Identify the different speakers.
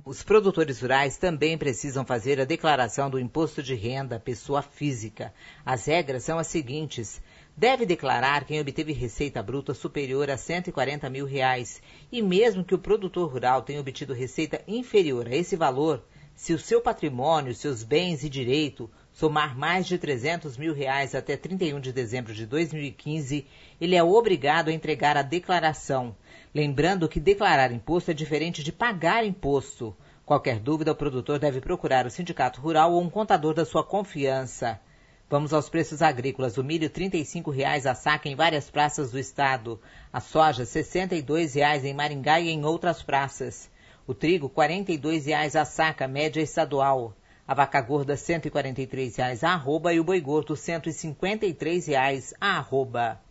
Speaker 1: Os produtores rurais também precisam fazer a declaração do imposto de renda pessoa física. As regras são as seguintes: deve declarar quem obteve receita bruta superior a R$140 mil, e mesmo que o produtor rural tenha obtido receita inferior a esse valor, se o seu patrimônio, seus bens e direito somar mais de R$300 mil até 31 de dezembro de 2015, ele é obrigado a entregar a declaração. Lembrando que declarar imposto é diferente de pagar imposto. Qualquer dúvida, o produtor deve procurar o sindicato rural ou um contador da sua confiança. Vamos aos preços agrícolas. O milho, R$ 35,00 a saca em várias praças do estado. A soja, R$ 62,00 em Maringá e em outras praças. O trigo, R$ 42,00 a saca, média estadual. A vaca gorda, R$ 143,00 a arroba e o boi gordo, R$ 153,00 a arroba.